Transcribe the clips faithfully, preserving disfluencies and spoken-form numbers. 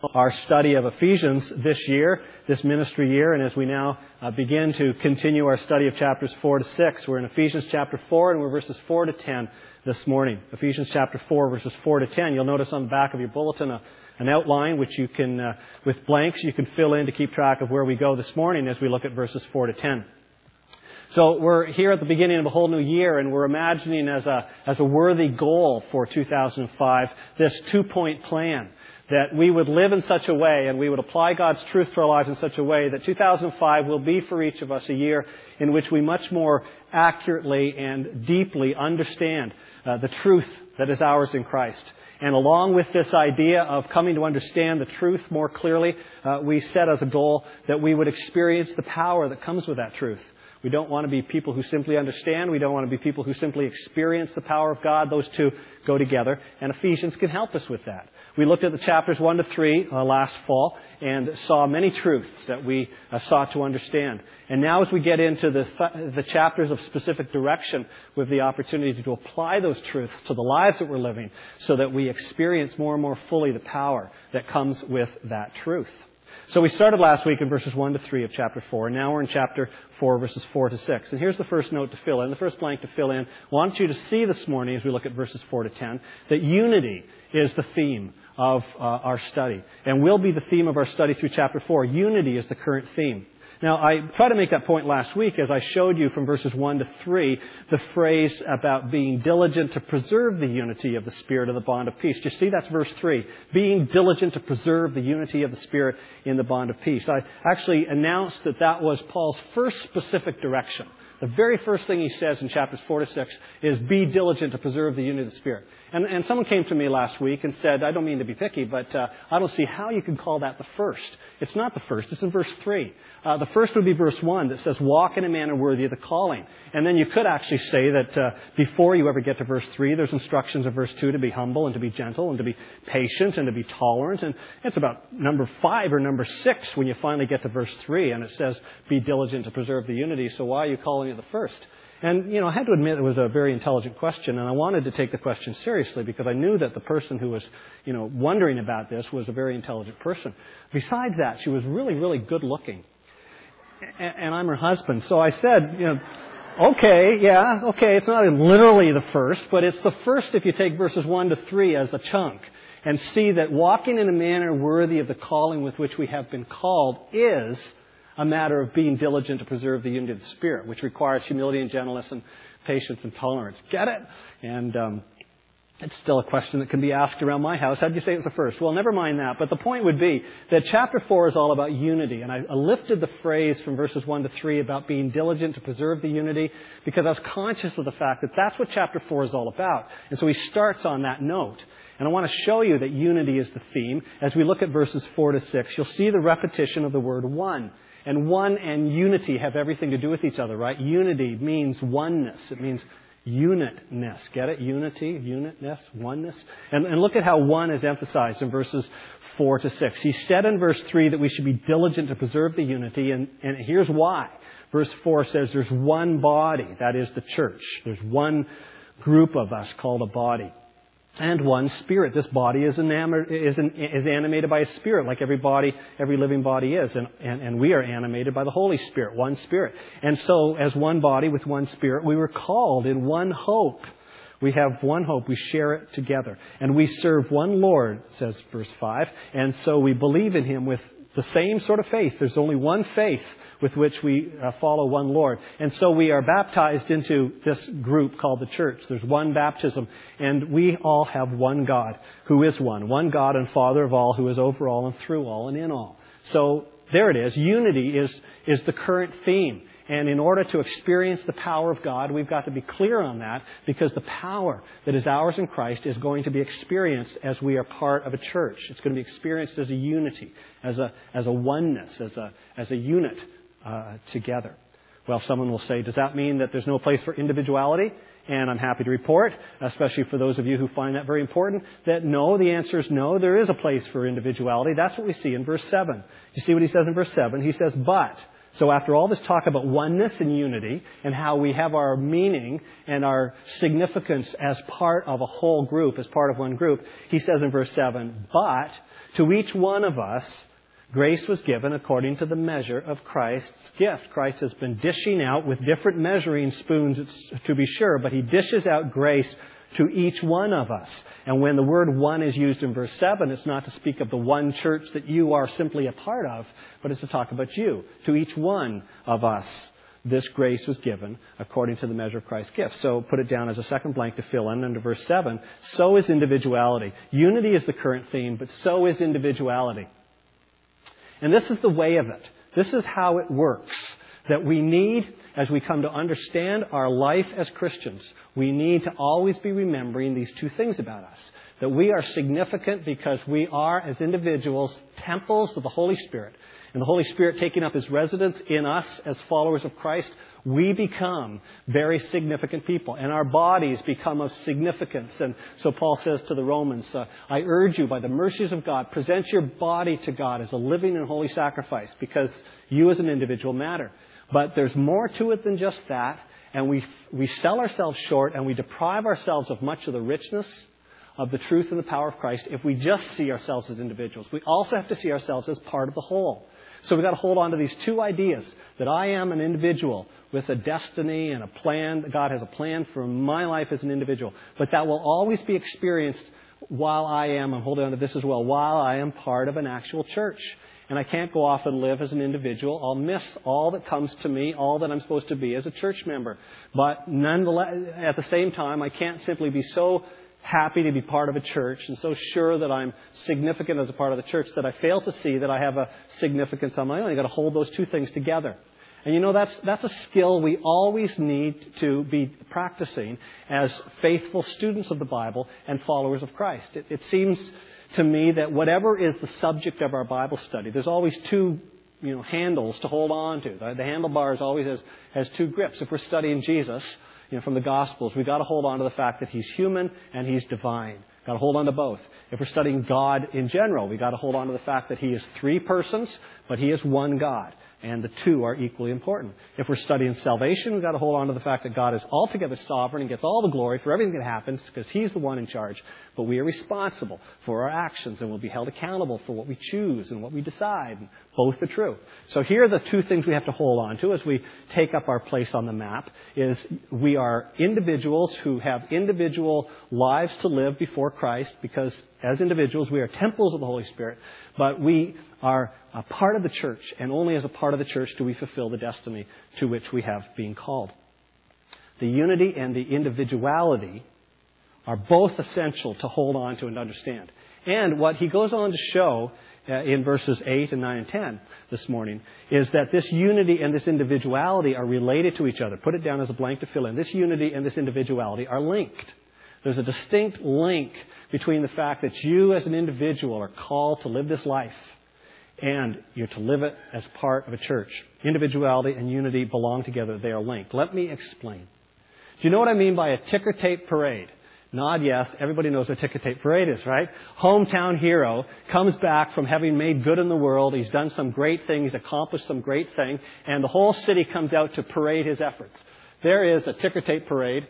our study of Ephesians this year, this ministry year, and as we now uh, begin to continue our study of chapters four to six, we're in Ephesians chapter four, and we're verses four to ten this morning. Ephesians chapter four, verses four to ten. You'll notice on the back of your bulletin a, an outline which you can, uh, with blanks, you can fill in to keep track of where we go this morning as we look at verses four to ten. So we're here at the beginning of a whole new year, and we're imagining as a as a worthy goal for two thousand five this two-point plan, that we would live in such a way and we would apply God's truth to our lives in such a way that two thousand five will be for each of us a year in which we much more accurately and deeply understand uh, the truth that is ours in Christ. And along with this idea of coming to understand the truth more clearly, uh, we set as a goal that we would experience the power that comes with that truth. We don't want to be people who simply understand. We don't want to be people who simply experience the power of God. Those two go together, and Ephesians can help us with that. We looked at the chapters one to three uh, last fall and saw many truths that we uh, sought to understand. And now as we get into the, th- the chapters of specific direction, we have the opportunity to apply those truths to the lives that we're living so that we experience more and more fully the power that comes with that truth. So we started last week in verses one to three of chapter four, and now we're in chapter four, verses four to six. And here's the first note to fill in, the first blank to fill in. I want you to see this morning as we look at verses four to ten, that unity is the theme of uh, our study, and will be the theme of our study through chapter four. Unity is the current theme. Now, I tried to make that point last week as I showed you from verses one to three the phrase about being diligent to preserve the unity of the Spirit of the bond of peace. Do you see? That's verse three. Being diligent to preserve the unity of the Spirit in the bond of peace. I actually announced that that was Paul's first specific direction. The very first thing he says in chapters four to six is be diligent to preserve the unity of the Spirit. And, and someone came to me last week and said, I don't mean to be picky, but uh, I don't see how you can call that the first. It's not the first. It's in verse three. Uh, the first would be verse one that says, walk in a manner worthy of the calling. And then you could actually say that uh, before you ever get to verse three, there's instructions in verse two to be humble and to be gentle and to be patient and to be tolerant. And it's about number five or number six when you finally get to verse three, and it says, be diligent to preserve the unity. So why are you calling it the first? And, you know, I had to admit it was a very intelligent question, and I wanted to take the question seriously because I knew that the person who was, you know, wondering about this was a very intelligent person. Besides that, she was really, really good looking. And, and I'm her husband. So I said, you know, okay, yeah, okay, it's not literally the first, but it's the first if you take verses one to three as a chunk and see that walking in a manner worthy of the calling with which we have been called is a matter of being diligent to preserve the unity of the Spirit, which requires humility and gentleness and patience and tolerance. Get it? And um, it's still a question that can be asked around my house. How did you say it was the first? Well, never mind that. But the point would be that chapter four is all about unity. And I, I lifted the phrase from verses one to three about being diligent to preserve the unity because I was conscious of the fact that that's what chapter four is all about. And so he starts on that note. And I want to show you that unity is the theme. As we look at verses four to six, you'll see the repetition of the word one. And one and unity have everything to do with each other, right? Unity means oneness. It means unitness. Get it? Unity, unitness, oneness. And, and look at how one is emphasized in verses four to six. He said in verse three that we should be diligent to preserve the unity, and, and here's why. Verse four says there's one body, that is the church. There's one group of us called a body. And one Spirit. This body is, enamored, is, an, is animated by a Spirit, like every body, every living body is. And, and, and we are animated by the Holy Spirit, one Spirit. And so, as one body with one Spirit, we were called in one hope. We have one hope. We share it together. And we serve one Lord, says verse five. And so we believe in Him with the same sort of faith. There's only one faith with which we uh, follow one Lord. And so we are baptized into this group called the church. There's one baptism. And we all have one God who is one. One God and Father of all, who is over all and through all and in all. So there it is. Unity is, is the current theme. And in order to experience the power of God, we've got to be clear on that, because the power that is ours in Christ is going to be experienced as we are part of a church. It's going to be experienced as a unity, as a as a oneness, as a as a unit uh, together. Well, someone will say, does that mean that there's no place for individuality? And I'm happy to report, especially for those of you who find that very important, that no, the answer is no, there is a place for individuality. That's what we see in verse seven. You see what he says in verse seven? He says, but So after all this talk about oneness and unity and how we have our meaning and our significance as part of a whole group, as part of one group, he says in verse seven, but to each one of us, grace was given according to the measure of Christ's gift. Christ has been dishing out with different measuring spoons, to be sure, but he dishes out grace to each one of us. And when the word one is used in verse seven, it's not to speak of the one church that you are simply a part of, but it's to talk about you. To each one of us, this grace was given according to the measure of Christ's gift. So put it down as a second blank to fill in under verse seven. So is individuality. Unity is the current theme, but so is individuality. And this is the way of it. This is how it works. That we need, as we come to understand our life as Christians, we need to always be remembering these two things about us. That we are significant because we are, as individuals, temples of the Holy Spirit. And the Holy Spirit taking up His residence in us as followers of Christ, we become very significant people. And our bodies become of significance. And so Paul says to the Romans, uh, I urge you by the mercies of God, present your body to God as a living and holy sacrifice, because you as an individual matter. But there's more to it than just that. And we we sell ourselves short and we deprive ourselves of much of the richness of the truth and the power of Christ if we just see ourselves as individuals. We also have to see ourselves as part of the whole. So we've got to hold on to these two ideas, that I am an individual with a destiny and a plan, that God has a plan for my life as an individual. But that will always be experienced while I am, I'm holding on to this as well, while I am part of an actual church. And I can't go off and live as an individual. I'll miss all that comes to me, all that I'm supposed to be as a church member. But nonetheless, at the same time, I can't simply be so happy to be part of a church and so sure that I'm significant as a part of the church that I fail to see that I have a significance on my own. You've got to hold those two things together. And you know, that's that's a skill we always need to be practicing as faithful students of the Bible and followers of Christ. It, it seems to me that whatever is the subject of our Bible study, there's always two you know, handles to hold on to. The, the handlebars always has, has two grips. If we're studying Jesus, you know, from the Gospels, we've got to hold on to the fact that He's human and He's divine. We've got to hold on to both. If we're studying God in general, we've got to hold on to the fact that He is three persons, but He is one God. And the two are equally important. If we're studying salvation, we've got to hold on to the fact that God is altogether sovereign and gets all the glory for everything that happens because He's the one in charge. But we are responsible for our actions and will be held accountable for what we choose and what we decide. And both are true. So here are the two things we have to hold on to as we take up our place on the map. Is we are individuals who have individual lives to live before Christ because as individuals we are temples of the Holy Spirit. But we are a part of the church, and only as a part of the church do we fulfill the destiny to which we have been called. The unity and the individuality are both essential to hold on to and understand. And what he goes on to show uh, in verses eight and nine and ten this morning is that this unity and this individuality are related to each other. Put it down as a blank to fill in. This unity and this individuality are linked. There's a distinct link between the fact that you as an individual are called to live this life and you're to live it as part of a church. Individuality and unity belong together. They are linked. Let me explain. Do you know what I mean by a ticker tape parade? Nod yes. Everybody knows what a ticker tape parade is, right? Hometown hero comes back from having made good in the world. He's done some great things, accomplished some great thing, and the whole city comes out to parade his efforts. There is a ticker tape parade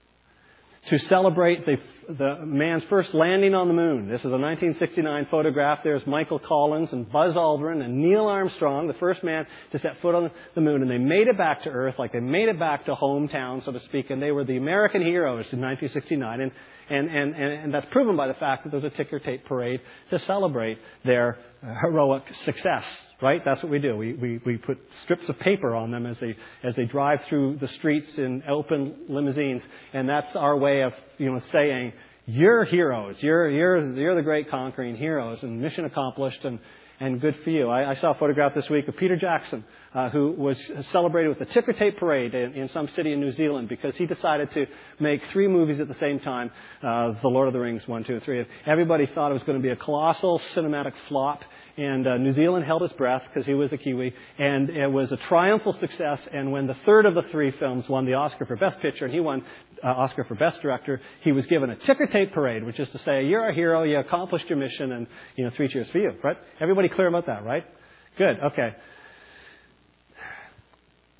to celebrate the, the man's first landing on the moon. This is a nineteen sixty-nine photograph. There's Michael Collins and Buzz Aldrin and Neil Armstrong, the first man to set foot on the moon. And they made it back to Earth, like they made it back to hometown, so to speak. And they were the American heroes in nineteen sixty-nine. And, and, and, and that's proven by the fact that there was a ticker tape parade to celebrate their heroic success. Right? That's what we do. We, we, we put strips of paper on them as they, as they drive through the streets in open limousines. And that's our way of, you know, saying, you're heroes. You're, you're, you're the great conquering heroes and mission accomplished and, and good for you. I, I saw a photograph this week of Peter Jackson, uh, who was celebrated with a ticker tape parade in, in some city in New Zealand because he decided to make three movies at the same time. Uh, The Lord of the Rings, one, two, and three. Everybody thought it was going to be a colossal cinematic flop. And uh, New Zealand held his breath because he was a Kiwi. And it was a triumphal success. And when the third of the three films won the Oscar for Best Picture and he won uh, Oscar for Best Director, he was given a ticker tape parade, which is to say, you're a hero, you accomplished your mission, and, you know, three cheers for you, right? Everybody clear about that, right? Good, okay.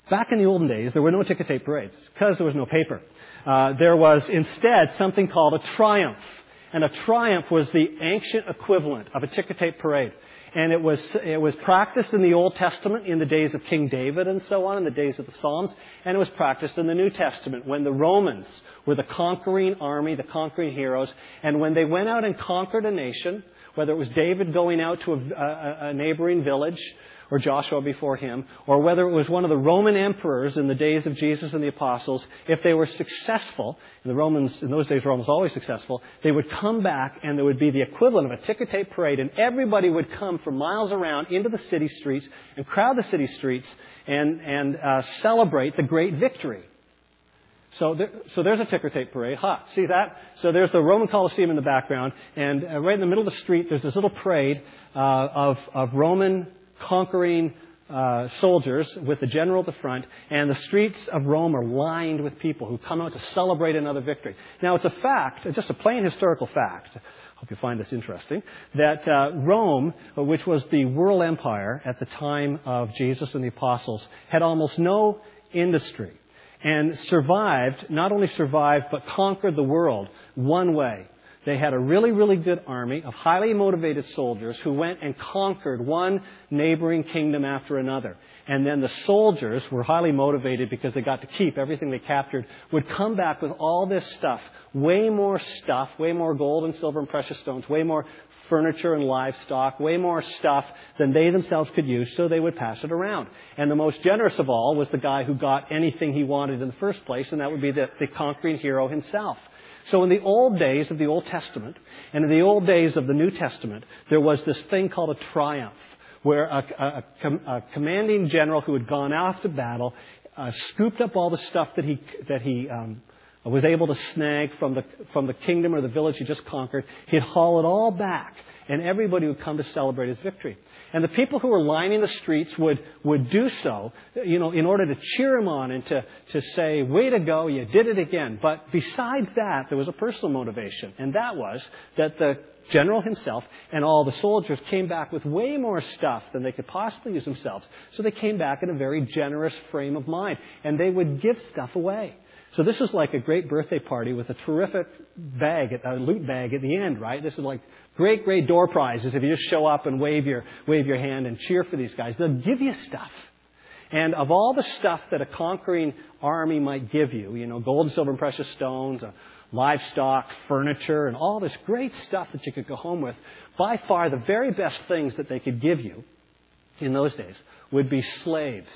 Back in the olden days, there were no ticker tape parades because there was no paper. Uh, there was instead something called a triumph. And a triumph was the ancient equivalent of a ticker tape parade. And it was it was practiced in the Old Testament in the days of King David and so on, in the days of the Psalms. And it was practiced in the New Testament when the Romans were the conquering army, the conquering heroes. And when they went out and conquered a nation, whether it was David going out to a, a, a neighboring village, or Joshua before him, or whether it was one of the Roman emperors in the days of Jesus and the apostles, if they were successful, and the Romans, in those days, Rome was always successful, they would come back and there would be the equivalent of a ticker tape parade, and everybody would come from miles around into the city streets and crowd the city streets and, and uh, celebrate the great victory. So, there, so there's a ticker tape parade. Ha, see that? So there's the Roman Colosseum in the background, and uh, right in the middle of the street, there's this little parade uh, of, of Roman conquering uh, soldiers with the general at the front, and the streets of Rome are lined with people who come out to celebrate another victory. Now, it's a fact, just a plain historical fact, I hope you find this interesting, that uh, Rome, which was the world empire at the time of Jesus and the apostles, had almost no industry and survived, not only survived, but conquered the world one way. They had a really, really good army of highly motivated soldiers who went and conquered one neighboring kingdom after another. And then the soldiers were highly motivated because they got to keep everything they captured, would come back with all this stuff, way more stuff, way more gold and silver and precious stones, way more furniture and livestock, way more stuff than they themselves could use, so they would pass it around. And the most generous of all was the guy who got anything he wanted in the first place, and that would be the, the conquering hero himself. So in the old days of the Old Testament and in the old days of the New Testament, there was this thing called a triumph, where a, a, a commanding general who had gone out to battle uh, scooped up all the stuff that he that he um, was able to snag from the from the kingdom or the village he just conquered. He'd haul it all back, and everybody would come to celebrate his victory. And the people who were lining the streets would, would do so, you know, in order to cheer him on and to, to say, way to go, you did it again. But besides that, there was a personal motivation. And that was that the general himself and all the soldiers came back with way more stuff than they could possibly use themselves. So they came back in a very generous frame of mind. And they would give stuff away. So this is like a great birthday party with a terrific bag, a loot bag at the end, right? This is like great, great door prizes if you just show up and wave your wave your hand and cheer for these guys. They'll give you stuff. And of all the stuff that a conquering army might give you, you know, gold and silver and precious stones, uh, livestock, furniture, and all this great stuff that you could go home with, by far the very best things that they could give you in those days would be slaves.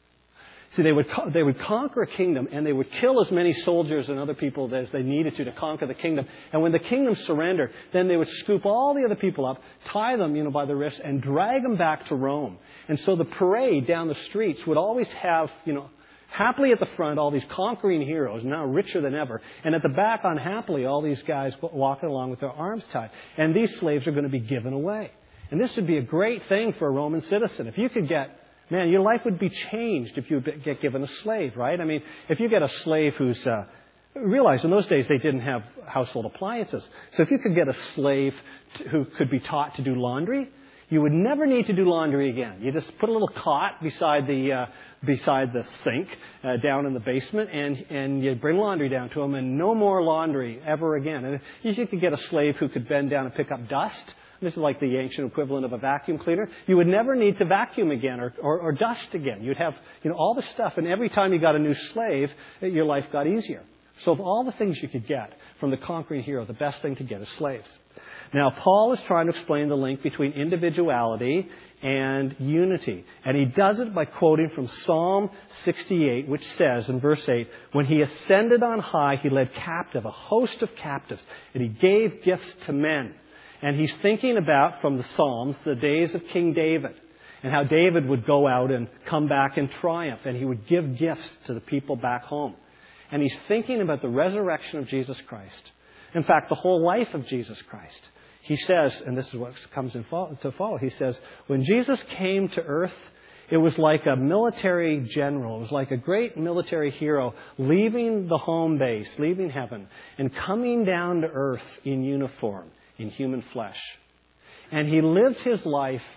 See, they would they would conquer a kingdom, and they would kill as many soldiers and other people as they needed to to conquer the kingdom. And when the kingdom surrendered, then they would scoop all the other people up, tie them, you know, by the wrists, and drag them back to Rome. And so the parade down the streets would always have, you know, happily at the front, all these conquering heroes, now richer than ever. And at the back, unhappily, all these guys walking along with their arms tied. And these slaves are going to be given away. And this would be a great thing for a Roman citizen. If you could get... Man, your life would be changed if you get given a slave, right? I mean, if you get a slave who's... Uh, realize in those days they didn't have household appliances. So if you could get a slave to, who could be taught to do laundry, you would never need to do laundry again. You just put a little cot beside the uh, beside the sink uh, down in the basement, and and you bring laundry down to them, and no more laundry ever again. And if you could get a slave who could bend down and pick up dust... This is like the ancient equivalent of a vacuum cleaner. You would never need to vacuum again or, or, or dust again. You'd have, you know, all the stuff. And every time you got a new slave, your life got easier. So of all the things you could get from the conquering hero, the best thing to get is slaves. Now, Paul is trying to explain the link between individuality and unity. And he does it by quoting from Psalm sixty-eight, which says in verse eight, when he ascended on high, he led captive a host of captives, and he gave gifts to men. And he's thinking about, from the Psalms, the days of King David and how David would go out and come back in triumph, and he would give gifts to the people back home. And he's thinking about the resurrection of Jesus Christ. In fact, the whole life of Jesus Christ. He says, and this is what comes in to follow, he says, when Jesus came to earth, it was like a military general. It was like a great military hero leaving the home base, leaving heaven, and coming down to earth in uniform, in human flesh. And he lived his life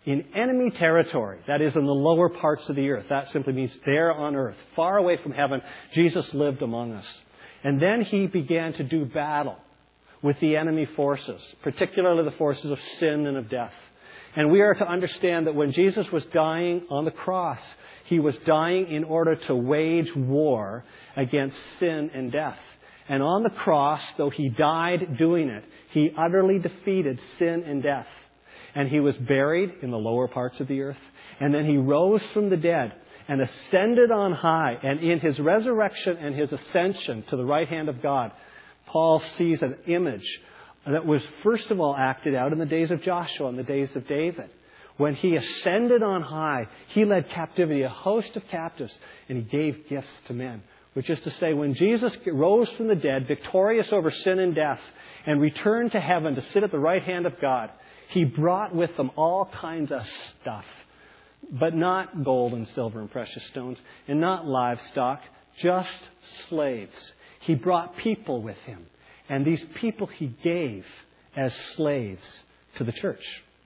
in enemy territory, that is, in the lower parts of the earth. That simply means there on earth, far away from heaven, Jesus lived among us. And then he began to do battle with the enemy forces, particularly the forces of sin and of death. And we are to understand that when Jesus was dying on the cross, he was dying in order to wage war against sin and death. And on the cross, though he died doing it, he utterly defeated sin and death. And he was buried in the lower parts of the earth. And then he rose from the dead and ascended on high. And in his resurrection and his ascension to the right hand of God, Paul sees an image that was first of all acted out in the days of Joshua and the days of David. When he ascended on high, he led captivity, a host of captives, and he gave gifts to men. Which is to say, when Jesus rose from the dead, victorious over sin and death, and returned to heaven to sit at the right hand of God, he brought with him all kinds of stuff. But not gold and silver and precious stones, and not livestock, just slaves. He brought people with him. And these people he gave as slaves to the church.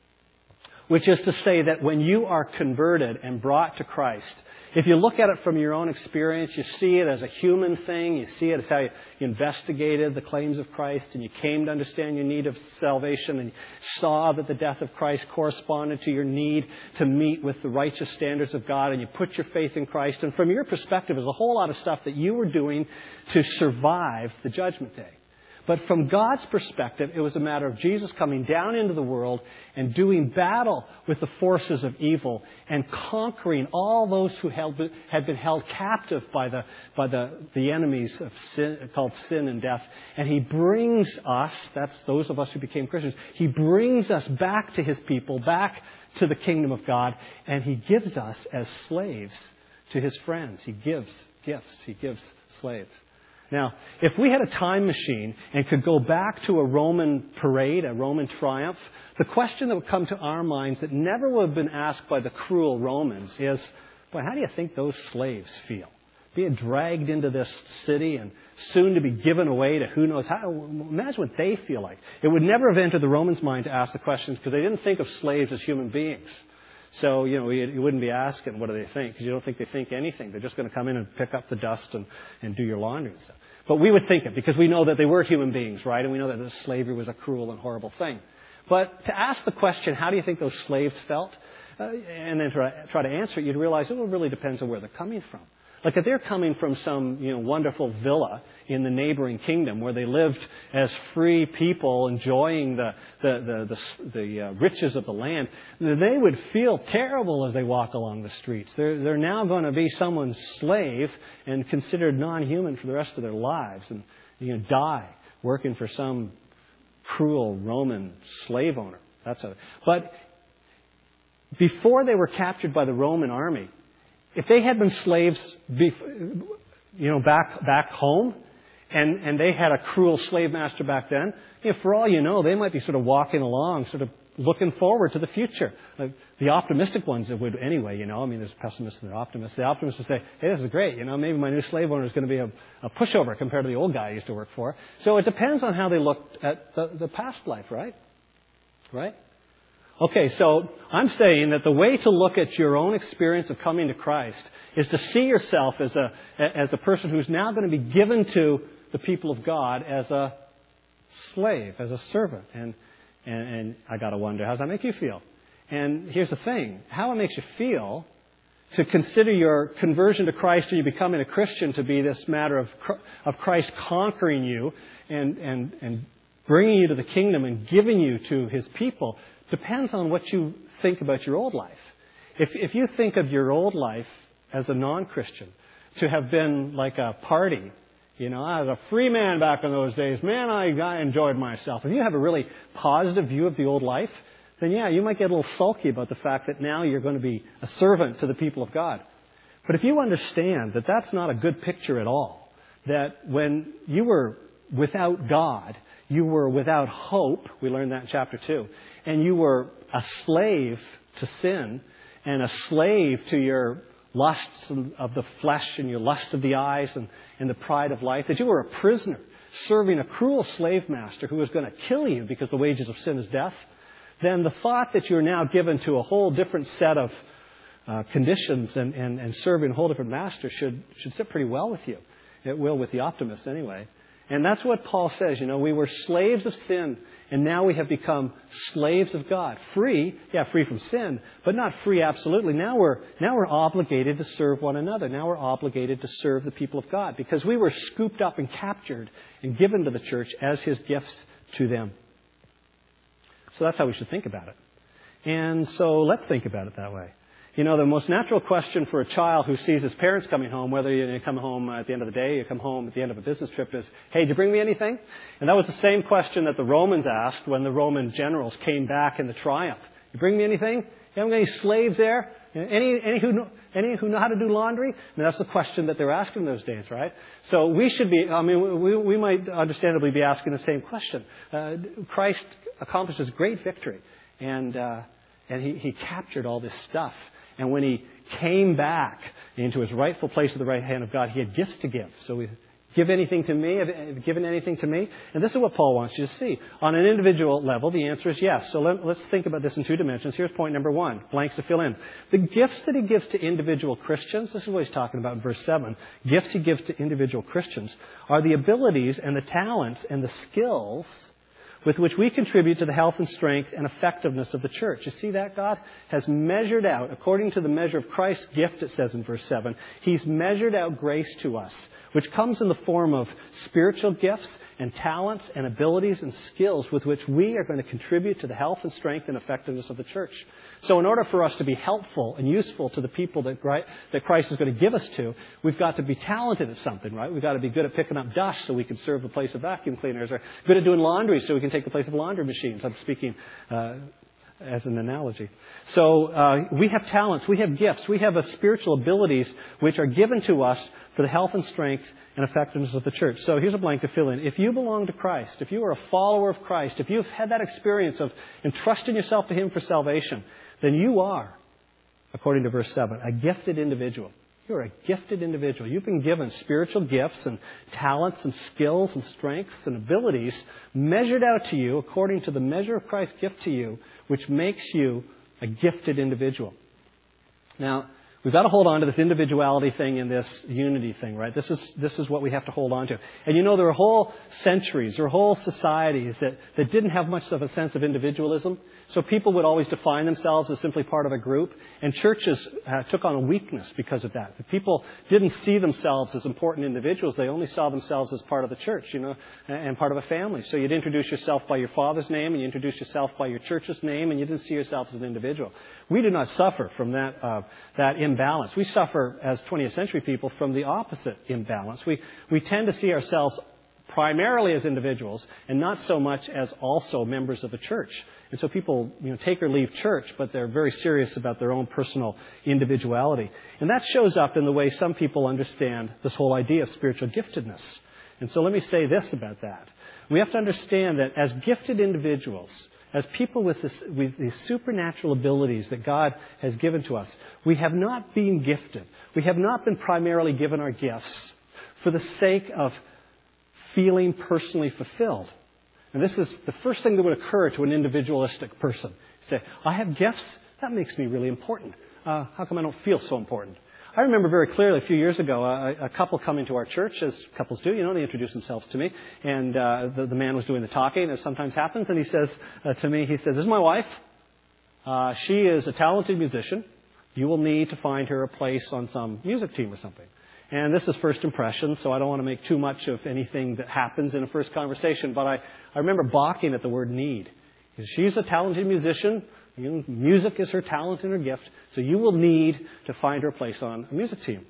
Which is to say that when you are converted and brought to Christ, if you look at it from your own experience, you see it as a human thing, you see it as how you investigated the claims of Christ, and you came to understand your need of salvation, and you saw that the death of Christ corresponded to your need to meet with the righteous standards of God, and you put your faith in Christ. And from your perspective, there's a whole lot of stuff that you were doing to survive the judgment day. But from God's perspective, it was a matter of Jesus coming down into the world and doing battle with the forces of evil and conquering all those who held, had been held captive by the by the, the enemies of sin, called sin and death. And he brings us, that's those of us who became Christians, he brings us back to his people, back to the kingdom of God, and he gives us as slaves to his friends. He gives gifts. He gives slaves. Now, if we had a time machine and could go back to a Roman parade, a Roman triumph, the question that would come to our minds that never would have been asked by the cruel Romans is, boy, how do you think those slaves feel? Being dragged into this city and soon to be given away to who knows how. Imagine what they feel like. It would never have entered the Romans' mind to ask the questions because they didn't think of slaves as human beings. So, you know, you wouldn't be asking, what do they think? Because you don't think they think anything. They're just going to come in and pick up the dust and, and do your laundry and stuff. But we would think it because we know that they were human beings, right? And we know that this slavery was a cruel and horrible thing. But to ask the question, how do you think those slaves felt? Uh, and then try, try to answer it, you'd realize it really depends on where they're coming from. Like if they're coming from some, you know, wonderful villa in the neighboring kingdom where they lived as free people enjoying the the the, the, the uh, riches of the land, they would feel terrible as they walk along the streets. They're they're now going to be someone's slave and considered non-human for the rest of their lives, and you know, die working for some cruel Roman slave owner. That's a but before they were captured by the Roman army. If they had been slaves, you know, back back home, and, and they had a cruel slave master back then, you know, for all you know, they might be sort of walking along, sort of looking forward to the future. Like the optimistic ones would anyway, you know. I mean, there's pessimists and optimists. The optimists would say, hey, this is great. You know, maybe my new slave owner is going to be a, a pushover compared to the old guy I used to work for. So it depends on how they looked at the, the past life, right? Right? Okay, so I'm saying that the way to look at your own experience of coming to Christ is to see yourself as a as a person who's now going to be given to the people of God as a slave, as a servant. And and, and I got to wonder, how does that make you feel? And here's the thing, how it makes you feel to consider your conversion to Christ or you becoming a Christian to be this matter of of Christ conquering you and and and bringing you to the kingdom and giving you to his people depends on what you think about your old life. If if you think of your old life as a non-Christian to have been like a party, you know, I was a free man back in those days. Man, I, I enjoyed myself. If you have a really positive view of the old life, then yeah, you might get a little sulky about the fact that now you're going to be a servant to the people of God. But if you understand that that's not a good picture at all, that when you were without God, you were without hope, we learned that in chapter two, and you were a slave to sin and a slave to your lusts of the flesh and your lust of the eyes and, and the pride of life, that you were a prisoner serving a cruel slave master who was going to kill you because the wages of sin is death, then the thought that you're now given to a whole different set of uh, conditions and, and, and serving a whole different master should, should sit pretty well with you. It will with the optimist anyway. And that's what Paul says. You know, we were slaves of sin, and now we have become slaves of God. Free, yeah, free from sin, but not free absolutely. Now we're now we're obligated to serve one another. Now we're obligated to serve the people of God because we were scooped up and captured and given to the church as His gifts to them. So that's how we should think about it. And so let's think about it that way. You know, the most natural question for a child who sees his parents coming home, whether you come home at the end of the day, you come home at the end of a business trip, is, hey, did you bring me anything? And that was the same question that the Romans asked when the Roman generals came back in the triumph. You bring me anything? You haven't got any slaves there? Any, any, who know, any who know how to do laundry? And that's the question that they were asking in those days, right? So we should be, I mean, we, we might understandably be asking the same question. Uh, Christ accomplishes great victory, and, uh, and he, he captured all this stuff. And when He came back into His rightful place at the right hand of God, He had gifts to give. So we give anything to me, have you given anything to me? And this is what Paul wants you to see. On an individual level, the answer is yes. So let, let's think about this in two dimensions. Here's point number one, blanks to fill in. The gifts that He gives to individual Christians, this is what He's talking about in verse seven, gifts He gives to individual Christians are the abilities and the talents and the skills with which we contribute to the health and strength and effectiveness of the church. You see that? God has measured out, according to the measure of Christ's gift, it says in verse seven, He's measured out grace to us, which comes in the form of spiritual gifts and talents and abilities and skills with which we are going to contribute to the health and strength and effectiveness of the church. So in order for us to be helpful and useful to the people that Christ is going to give us to, we've got to be talented at something, right? We've got to be good at picking up dust so we can serve the place of vacuum cleaners, or good at doing laundry so we can take the place of laundry machines. I'm speaking uh, as an analogy. So uh, we have talents, we have gifts, we have a spiritual abilities which are given to us for the health and strength and effectiveness of the church. So here's a blank to fill in. If you belong to Christ, if you are a follower of Christ, if you've had that experience of entrusting yourself to Him for salvation, then you are, according to verse seven, a gifted individual. You're a gifted individual. You've been given spiritual gifts and talents and skills and strengths and abilities measured out to you according to the measure of Christ's gift to you, which makes you a gifted individual. Now, we've got to hold on to this individuality thing and this unity thing, right? This is this is what we have to hold on to. And you know, there are whole centuries, there are whole societies that, that didn't have much of a sense of individualism. So people would always define themselves as simply part of a group. And churches uh, took on a weakness because of that. The people didn't see themselves as important individuals. They only saw themselves as part of the church, you know, and part of a family. So you'd introduce yourself by your father's name, and you introduce yourself by your church's name, and you didn't see yourself as an individual. We do not suffer from that uh, that imbalance. We suffer as twentieth century people from the opposite imbalance. We we tend to see ourselves primarily as individuals and not so much as also members of a church. And so people, you know, take or leave church, but they're very serious about their own personal individuality. And that shows up in the way some people understand this whole idea of spiritual giftedness. And so let me say this about that. We have to understand that as gifted individuals, as people with, this, with these supernatural abilities that God has given to us, we have not been gifted. We have not been primarily given our gifts for the sake of feeling personally fulfilled. And this is the first thing that would occur to an individualistic person. Say, I have gifts? That makes me really important. Uh, how come I don't feel so important? I remember very clearly a few years ago, a, a couple coming to our church, as couples do. You know, they introduce themselves to me. And uh, the, the man was doing the talking, as sometimes happens. And he says uh, to me, he says, this is my wife. Uh, she is a talented musician. You will need to find her a place on some music team or something. And this is first impression, so I don't want to make too much of anything that happens in a first conversation. But I, I remember balking at the word need. She's a talented musician. You know, music is her talent and her gift. So you will need to find her a place on a music team.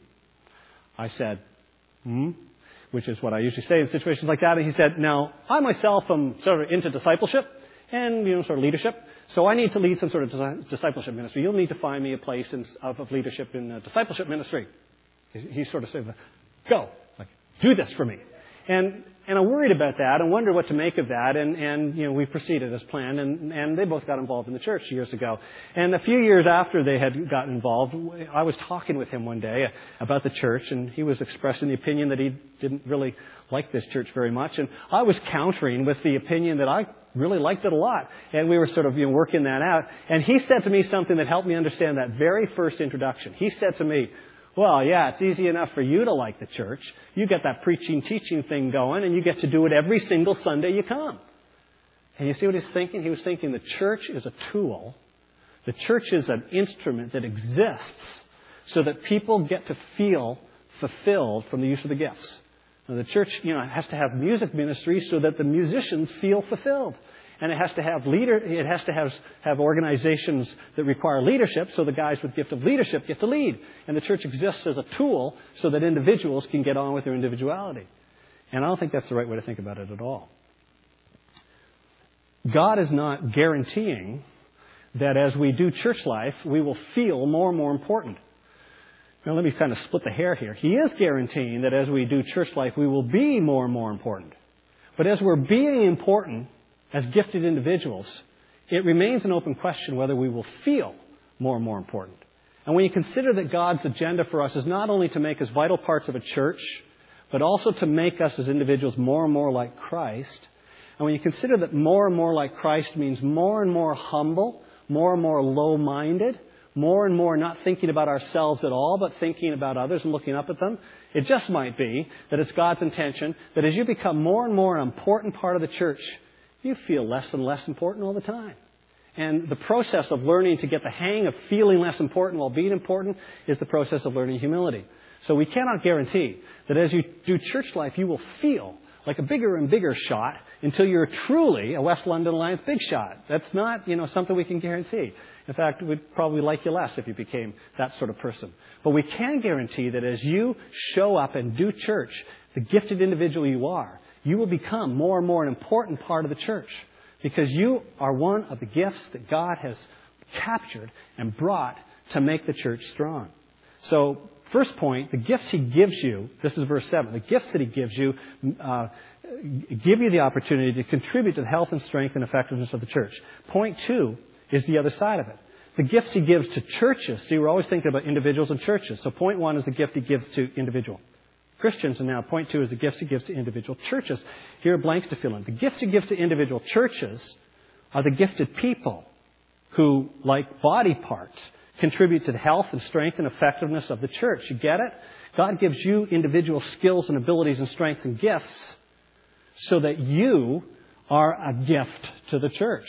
I said, hmm? Which is what I usually say in situations like that. And he said, now, I myself am sort of into discipleship and, you know, sort of leadership. So I need to lead some sort of discipleship ministry. You'll need to find me a place in, of, of leadership in uh, discipleship ministry. He sort of said, go, like, do this for me. And And I worried about that and wondered what to make of that. And, and you know, we proceeded as planned. And, and they both got involved in the church years ago. And a few years after they had gotten involved, I was talking with him one day about the church. And he was expressing the opinion that he didn't really like this church very much. And I was countering with the opinion that I really liked it a lot. And we were sort of, you know, working that out. And he said to me something that helped me understand that very first introduction. He said to me, well, yeah, it's easy enough for you to like the church. You get that preaching, teaching thing going, and you get to do it every single Sunday you come. And you see what he's thinking? He was thinking the church is a tool. The church is an instrument that exists so that people get to feel fulfilled from the use of the gifts. Now, the church, you know, has to have music ministry so that the musicians feel fulfilled. And it has to have leader. It has to have, have organizations that require leadership, so the guys with gift of leadership get to lead. And the church exists as a tool so that individuals can get on with their individuality. And I don't think that's the right way to think about it at all. God is not guaranteeing that as we do church life, we will feel more and more important. Now, let me kind of split the hair here. He is guaranteeing that as we do church life, we will be more and more important. But as we're being important, as gifted individuals, it remains an open question whether we will feel more and more important. And when you consider that God's agenda for us is not only to make us vital parts of a church, but also to make us as individuals more and more like Christ, and when you consider that more and more like Christ means more and more humble, more and more low-minded, more and more not thinking about ourselves at all, but thinking about others and looking up at them, it just might be that it's God's intention that as you become more and more an important part of the church, you feel less and less important all the time. And the process of learning to get the hang of feeling less important while being important is the process of learning humility. So we cannot guarantee that as you do church life, you will feel like a bigger and bigger shot until you're truly a West London Alliance big shot. That's not, you know, something we can guarantee. In fact, we'd probably like you less if you became that sort of person. But we can guarantee that as you show up and do church, the gifted individual you are, you will become more and more an important part of the church because you are one of the gifts that God has captured and brought to make the church strong. So, first point, the gifts He gives you, this is verse seven, the gifts that He gives you uh, give you the opportunity to contribute to the health and strength and effectiveness of the church. Point two is the other side of it. The gifts He gives to churches. See, we're always thinking about individuals and churches. So point one is the gift He gives to individual Christians, and now point two is the gifts He gives to individual churches. Here are blanks to fill in. The gifts He gives to individual churches are the gifted people who, like body parts, contribute to the health and strength and effectiveness of the church. You get it? God gives you individual skills and abilities and strengths and gifts so that you are a gift to the church.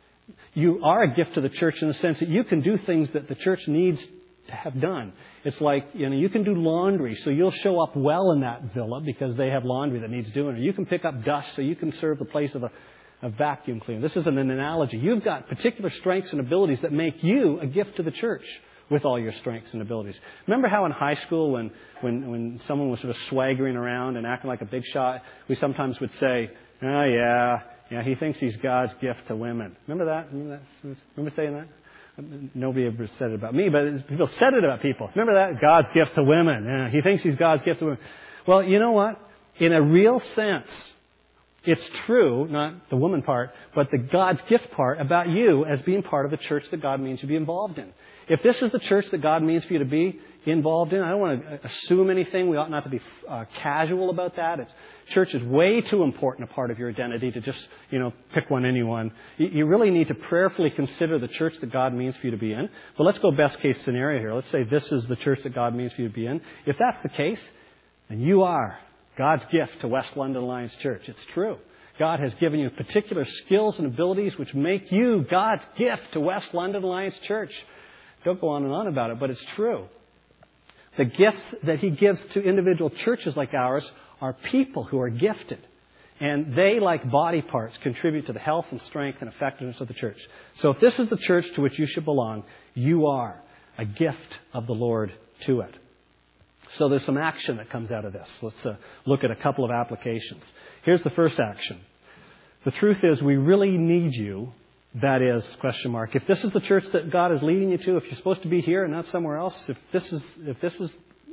You are a gift to the church in the sense that you can do things that the church needs to have done. It's like, you know, you can do laundry, so you'll show up well in that villa because they have laundry that needs doing. Or you can pick up dust, so you can serve the place of a, a vacuum cleaner. This isn't an analogy. You've got particular strengths and abilities that make you a gift to the church with all your strengths and abilities. Remember how in high school when, when, when someone was sort of swaggering around and acting like a big shot, we sometimes would say, oh yeah, yeah, he thinks he's God's gift to women. Remember that? Remember, that? Remember saying that? Nobody ever said it about me, but people said it about people. Remember that? God's gift to women. Yeah, he thinks he's God's gift to women. Well, you know what? In a real sense, it's true, not the woman part, but the God's gift part about you as being part of the church that God means to be involved in. If this is the church that God means for you to be involved in, I don't want to assume anything. We ought not to be uh, casual about that. It's, church is way too important a part of your identity to just, you know, pick one anyone. You, you really need to prayerfully consider the church that God means for you to be in. But let's go best case scenario here. Let's say this is the church that God means for you to be in. If that's the case, then you are God's gift to West London Alliance Church. It's true. God has given you particular skills and abilities which make you God's gift to West London Alliance Church. Don't go on and on about it, but it's true. The gifts that He gives to individual churches like ours are people who are gifted. And they, like body parts, contribute to the health and strength and effectiveness of the church. So if this is the church to which you should belong, you are a gift of the Lord to it. So there's some action that comes out of this. Let's uh, look at a couple of applications. Here's the first action. The truth is we really need you. That is, question mark. If this is the church that God is leading you to, if you're supposed to be here and not somewhere else, if this is if this is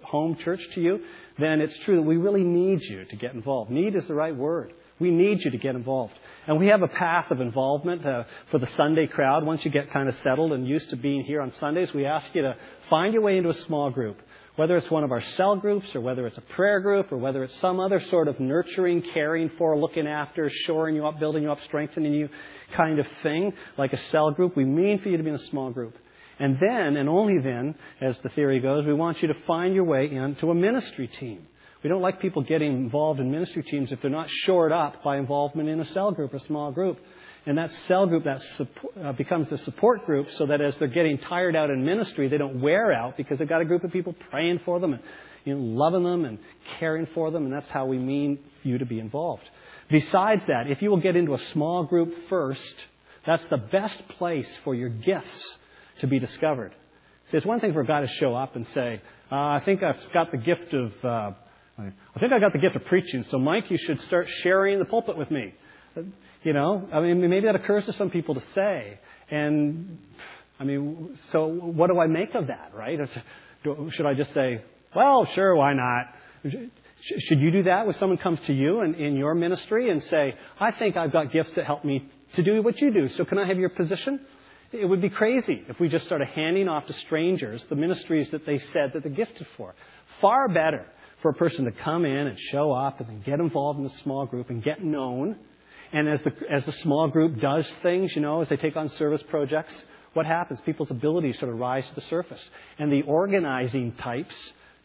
home church to you, then it's true that we really need you to get involved. Need is the right word. We need you to get involved. And we have a path of involvement uh, for the Sunday crowd. Once you get kind of settled and used to being here on Sundays, we ask you to find your way into a small group. Whether it's one of our cell groups or whether it's a prayer group or whether it's some other sort of nurturing, caring for, looking after, shoring you up, building you up, strengthening you kind of thing, like a cell group, we mean for you to be in a small group. And then, and only then, as the theory goes, we want you to find your way into a ministry team. We don't like people getting involved in ministry teams if they're not shored up by involvement in a cell group, a small group. And that cell group that support, uh, becomes a support group so that as they're getting tired out in ministry, they don't wear out because they've got a group of people praying for them and you know, loving them and caring for them. And that's how we mean you to be involved. Besides that, if you will get into a small group first, that's the best place for your gifts to be discovered. See, it's one thing for a guy to show up and say, uh, I think I've got the gift of... Uh, I think I got the gift of preaching, so Mike, you should start sharing the pulpit with me. You know, I mean, maybe that occurs to some people to say. And, I mean, so what do I make of that, right? Should I just say, well, sure, why not? Should you do that when someone comes to you in, in your ministry and say, I think I've got gifts that help me to do what you do, so can I have your position? It would be crazy if we just started handing off to strangers the ministries that they said that they're gifted for. Far better for a person to come in and show up and then get involved in a small group and get known. And as the as the small group does things, you know, as they take on service projects, what happens? People's abilities sort of rise to the surface. And the organizing types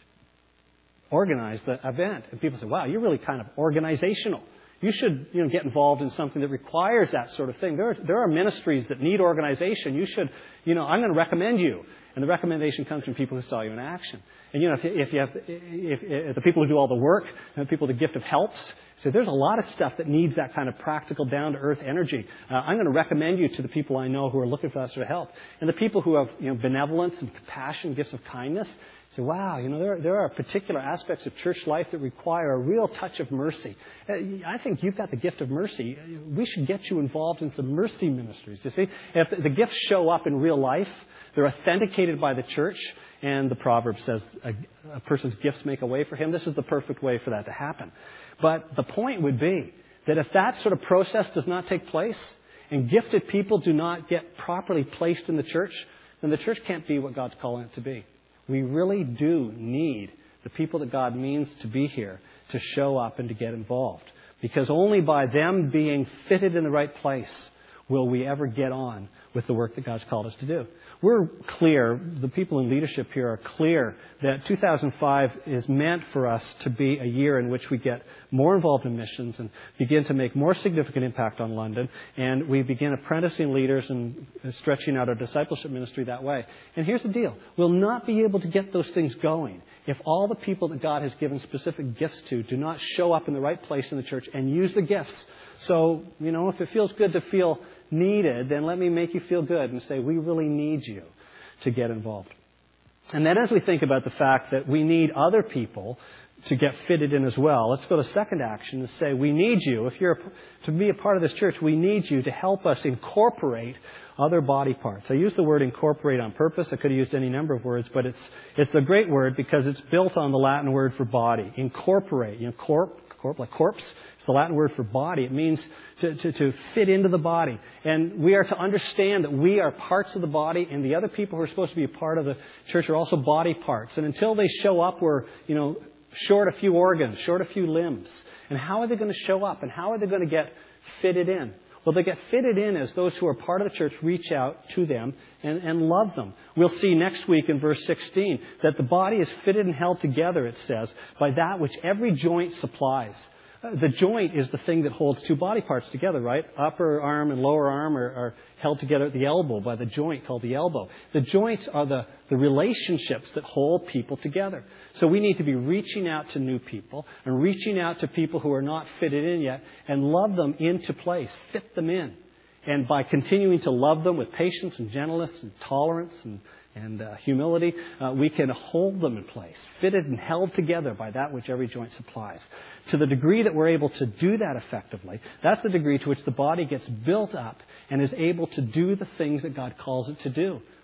organize the event. And people say, wow, you're really kind of organizational. You should, you know, get involved in something that requires that sort of thing. There are, there are ministries that need organization. You should, you know, I'm going to recommend you. And the recommendation comes from people who saw you in action. And, you know, if, if you have, if, if the people who do all the work, and the people with the gift of helps, so there's a lot of stuff that needs that kind of practical, down-to-earth energy. Uh, I'm going to recommend you to the people I know who are looking for that sort of help. And the people who have, you know, benevolence and compassion, gifts of kindness, say, wow, you know, there, there are particular aspects of church life that require a real touch of mercy. Uh, I think you've got the gift of mercy. We should get you involved in some mercy ministries. You see, if the, the gifts show up in real life, they're authenticated by the church, and the proverb says a, a person's gifts make a way for him. This is the perfect way for that to happen. But the point would be that if that sort of process does not take place and gifted people do not get properly placed in the church, then the church can't be what God's calling it to be. We really do need the people that God means to be here to show up and to get involved. Because only by them being fitted in the right place will we ever get on with the work that God's called us to do. We're clear, the people in leadership here are clear that two thousand five is meant for us to be a year in which we get more involved in missions and begin to make more significant impact on London, and we begin apprenticing leaders and stretching out our discipleship ministry that way. And here's the deal. We'll not be able to get those things going if all the people that God has given specific gifts to do not show up in the right place in the church and use the gifts. So, you know, if it feels good to feel needed, then let me make you feel good and say, we really need you to get involved. And then as we think about the fact that we need other people to get fitted in as well, let's go to second action and say, we need you. If you're to be a part of this church, we need you to help us incorporate other body parts. I use the word incorporate on purpose. I could have used any number of words, but it's it's a great word because it's built on the Latin word for body. Incorporate, you know, corp, corp like corpse. It's the Latin word for body. It means to, to, to fit into the body. And we are to understand that we are parts of the body, and the other people who are supposed to be a part of the church are also body parts. And until they show up, we're, you know, short a few organs, short a few limbs. And how are they going to show up? And how are they going to get fitted in? Well, they get fitted in as those who are part of the church reach out to them and, and love them. We'll see next week in verse sixteen that the body is fitted and held together, it says, by that which every joint supplies. Uh, the joint is the thing that holds two body parts together, right? Upper arm and lower arm are, are held together at the elbow by the joint called the elbow. The joints are the, the relationships that hold people together. So we need to be reaching out to new people and reaching out to people who are not fitted in yet and love them into place, fit them in. And by continuing to love them with patience and gentleness and tolerance and and uh, humility, uh, we can hold them in place, fitted and held together by that which every joint supplies. To the degree that we're able to do that effectively, that's the degree to which the body gets built up and is able to do the things that God calls it to do.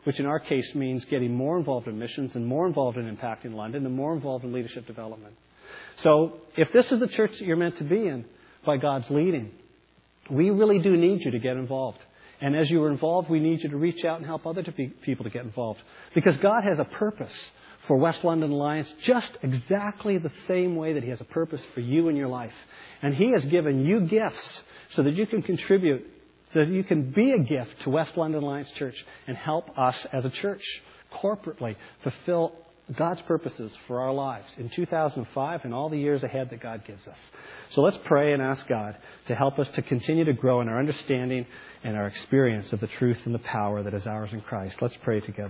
which in our case means getting more involved in missions and more involved in Impact in London and more involved in leadership development. So if this is the church that you're meant to be in by God's leading, we really do need you to get involved. And as you are involved, we need you to reach out and help other people to get involved. Because God has a purpose for West London Alliance just exactly the same way that He has a purpose for you in your life. And He has given you gifts so that you can contribute, so that you can be a gift to West London Alliance Church and help us as a church corporately fulfill God's purposes for our lives in two thousand five and all the years ahead that God gives us. So let's pray and ask God to help us to continue to grow in our understanding and our experience of the truth and the power that is ours in Christ. Let's pray together.